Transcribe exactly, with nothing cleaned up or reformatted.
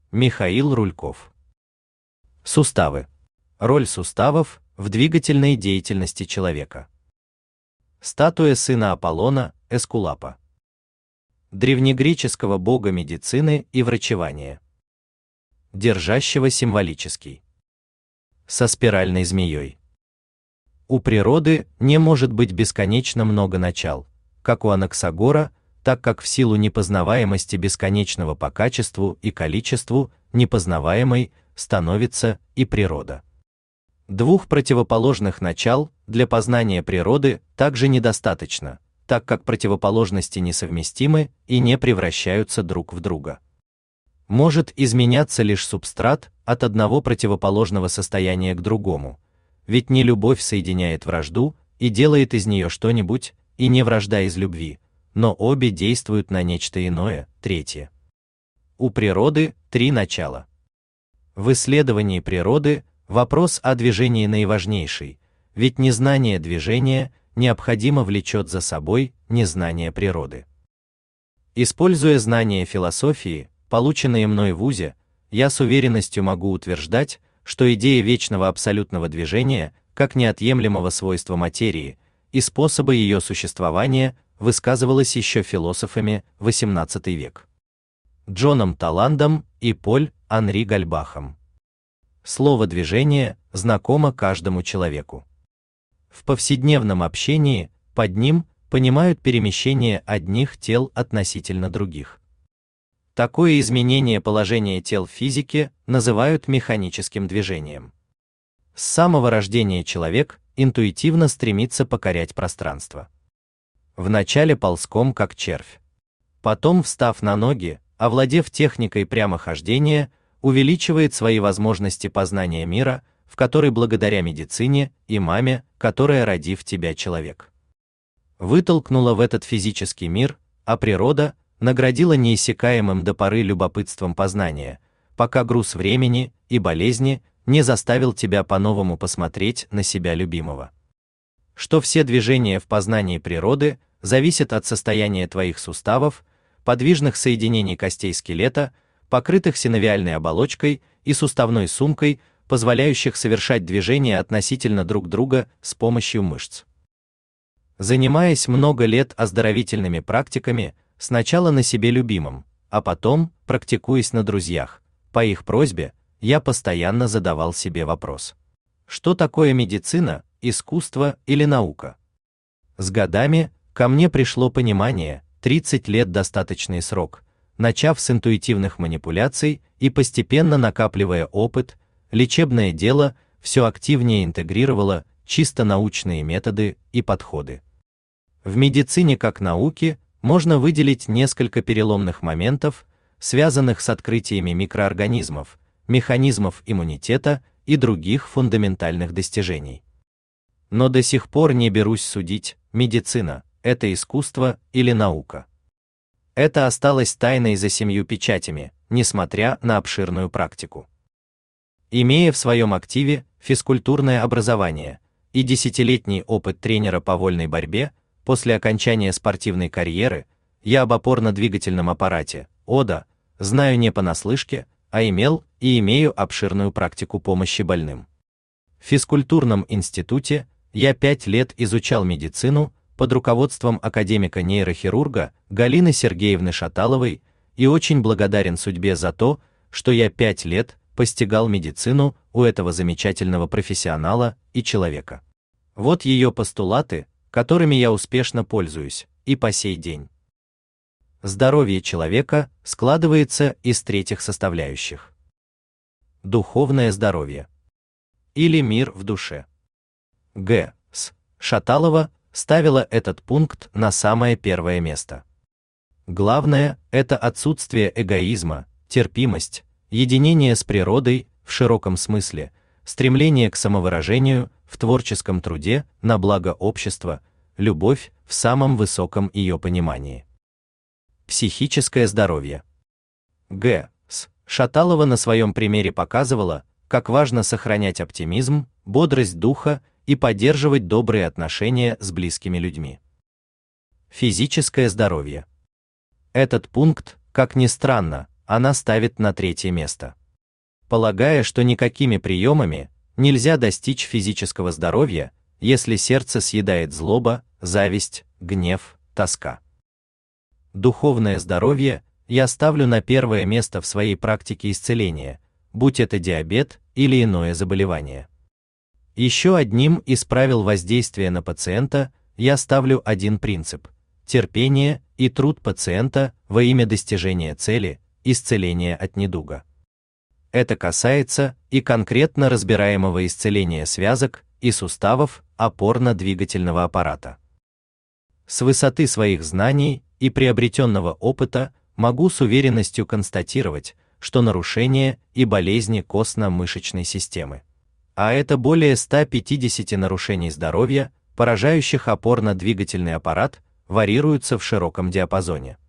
Михаил Рульков. Суставы. Роль суставов в двигательной деятельности человека. Статуя сына Аполлона, Эскулапа. Древнегреческого бога медицины и врачевания, держащего символический. Со спиральной змеей. У природы не может быть бесконечно много начал, как у Анаксагора, так как в силу непознаваемости бесконечного по качеству и количеству непознаваемой становится и природа. Двух противоположных начал для познания природы также недостаточно, так как противоположности несовместимы и не превращаются друг в друга. Может изменяться лишь субстрат от одного противоположного состояния к другому, ведь не любовь соединяет вражду и делает из нее что-нибудь, и не вражда из любви, но обе действуют на нечто иное, третье. У природы три начала. В исследовании природы вопрос о движении наиважнейший, ведь незнание движения необходимо влечет за собой незнание природы. Используя знания философии, полученные мной в ВУЗе, я с уверенностью могу утверждать, что идея вечного абсолютного движения, как неотъемлемого свойства материи и способа ее существования, высказывалась еще философами восемнадцатый век. Джоном Таландом и Поль-Анри Гальбахом. Слово «движение» знакомо каждому человеку. В повседневном общении под ним понимают перемещение одних тел относительно других. Такое изменение положения тел в физике называют механическим движением. С самого рождения человек интуитивно стремится покорять пространство. Вначале ползком, как червь. Потом, встав на ноги, овладев техникой прямохождения, увеличивает свои возможности познания мира, в который благодаря медицине и маме, которая, родив тебя, человек, вытолкнула в этот физический мир, а природа наградила неиссякаемым до поры любопытством познания, пока груз времени и болезни не заставил тебя по-новому посмотреть на себя любимого. Что все движения в познании природы зависят от состояния твоих суставов, подвижных соединений костей скелета, покрытых синовиальной оболочкой и суставной сумкой, позволяющих совершать движения относительно друг друга с помощью мышц. Занимаясь много лет оздоровительными практиками, сначала на себе любимом, а потом практикуясь на друзьях, по их просьбе, я постоянно задавал себе вопрос: что такое медицина, искусство или наука? С годами ко мне пришло понимание: тридцать лет достаточный срок, начав с интуитивных манипуляций и постепенно накапливая опыт, лечебное дело все активнее интегрировало чисто научные методы и подходы. В медицине как науке можно выделить несколько переломных моментов, связанных с открытиями микроорганизмов, механизмов иммунитета и других фундаментальных достижений. Но до сих пор не берусь судить, медицина – это искусство или наука. Это осталось тайной за семью печатями, несмотря на обширную практику. Имея в своем активе физкультурное образование и десятилетний опыт тренера по вольной борьбе, после окончания спортивной карьеры я об опорно-двигательном аппарате, ОДА, знаю не понаслышке, а имел и имею обширную практику помощи больным. В физкультурном институте я пять лет изучал медицину под руководством академика-нейрохирурга Галины Сергеевны Шаталовой и очень благодарен судьбе за то, что я пять лет постигал медицину у этого замечательного профессионала и человека. Вот ее постулаты, которыми я успешно пользуюсь и по сей день. Здоровье человека складывается из третьих составляющих. Духовное здоровье. Или мир в душе. Г. С. Шаталова ставила этот пункт на самое первое место. Главное – это отсутствие эгоизма, терпимость, единение с природой в широком смысле, стремление к самовыражению в творческом труде на благо общества, любовь в самом высоком ее понимании. Психическое здоровье. Г. С. Шаталова на своем примере показывала, как важно сохранять оптимизм, бодрость духа и поддерживать добрые отношения с близкими людьми. Физическое здоровье. Этот пункт, как ни странно, она ставит на третье место. Полагая, что никакими приемами нельзя достичь физического здоровья, если сердце съедает злоба, зависть, гнев, тоска. Духовное здоровье я ставлю на первое место в своей практике исцеления, будь это диабет или иное заболевание. Еще одним из правил воздействия на пациента я ставлю один принцип – терпение и труд пациента во имя достижения цели – исцеления от недуга. Это касается и конкретно разбираемого исцеления связок и суставов опорно-двигательного аппарата. С высоты своих знаний и приобретенного опыта могу с уверенностью констатировать, что нарушения и болезни костно-мышечной системы, а это более ста пятидесяти нарушений здоровья, поражающих опорно-двигательный аппарат, варьируются в широком диапазоне.